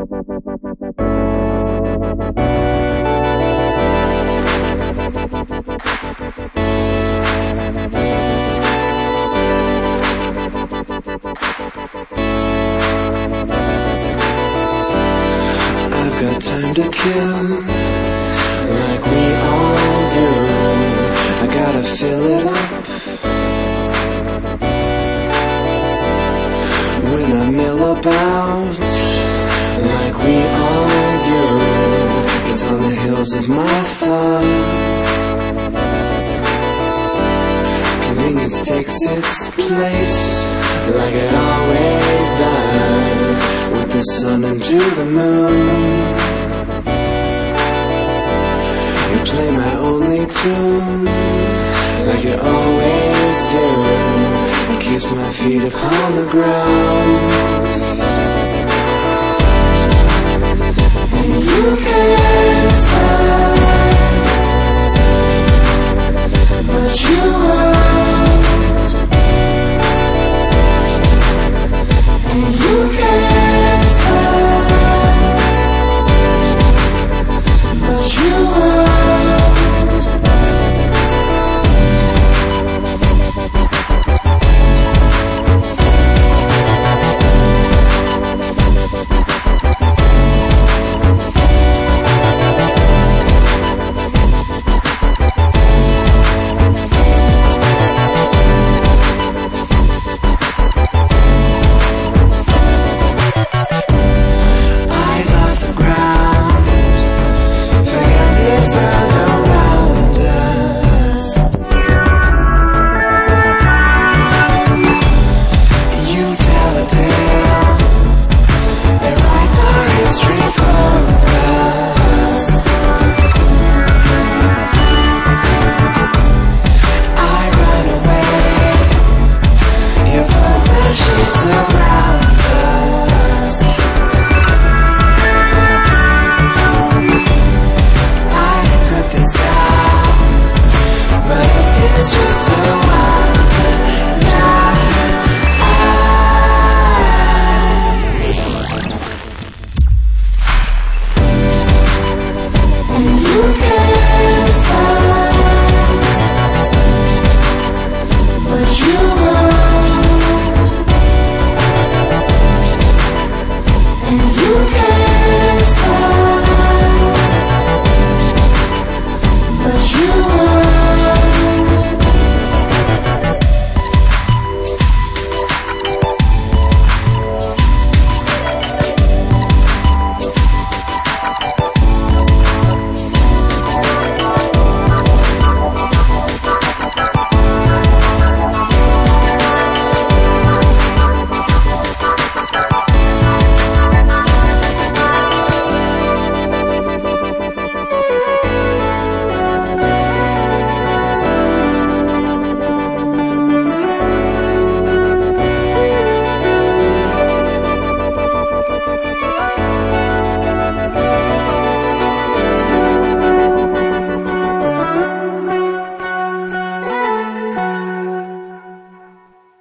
I've got time to kill, like we all do. I gotta fill it up. When I mill about, like we all do, it's on the hills of my thought. Convenience takes its place, like it always does, with the sun into the moon. You play my only tune, like you always do. It keeps my feet upon the ground. You can't stop, but you